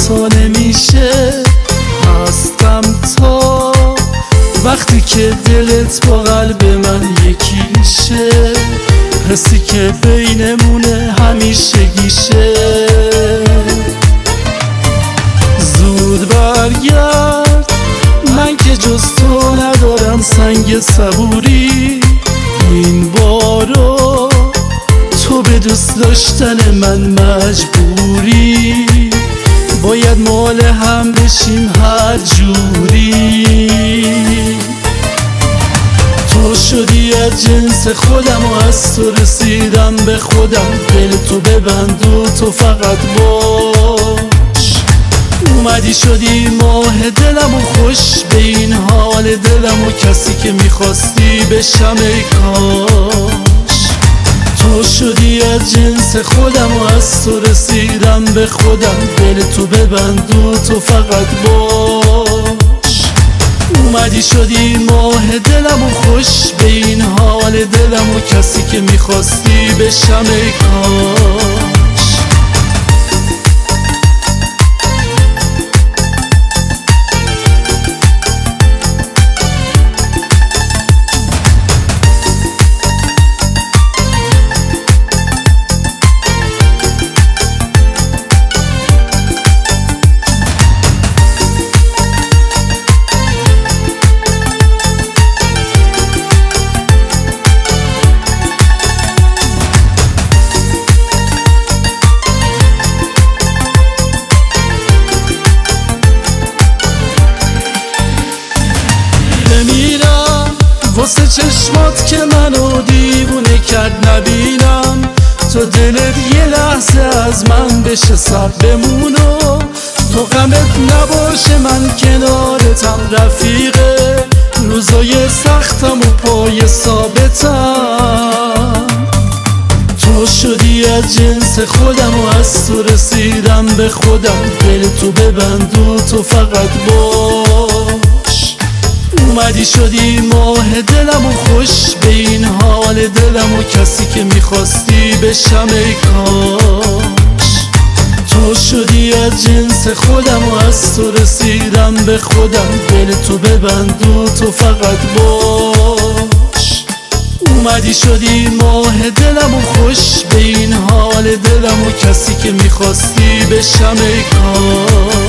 تو نمیشه. هستم تا وقتی که دلت با قلب من یکیشه، حسی که بینمونه همیشگیشه. زود برگرد، من که جز تو ندارم سنگ صبوری. این بارو تو به دوست داشتن من مجبوری، باید مال هم بشیم هر جوری. تو شدی از جنس خودم و از تو رسیدم به خودم. دل تو ببند و تو فقط باش. اومدی شدی ماه دلم و خوش به این حال دلم و کسی که میخواستی بشم ای کاش. تو شدی از جنس خودم و از تو رسیدم به خودم. دل تو ببند و تو فقط باش. اومدی شدی ماه دلم و خوش به این حال دلم و کسی که میخواستی بشم ای کاش. بمیرم واسه چشمات که منو دیوونه کرد نبینم. تو دلت یه لحظه از من بشه سر بمونو. تو غمت نباشه من کنارتم رفیقه. روزای سختم و پای ثابتم. تو شدی از جنس خودم و از تو رسیدم به خودم. دل تو ببند و تو فقط باش. اومدی شدی ماه دلم و خوش به این حال دلم و کسی که میخواستی بشم ای کاش. تو شدی از جنس خودم و از تو رسیدم به خودم. دل تو ببند و تو فقط باش. اومدی شدی ماه دلم و خوش به این حال دلم و کسی که میخواستی بشم ای کاش.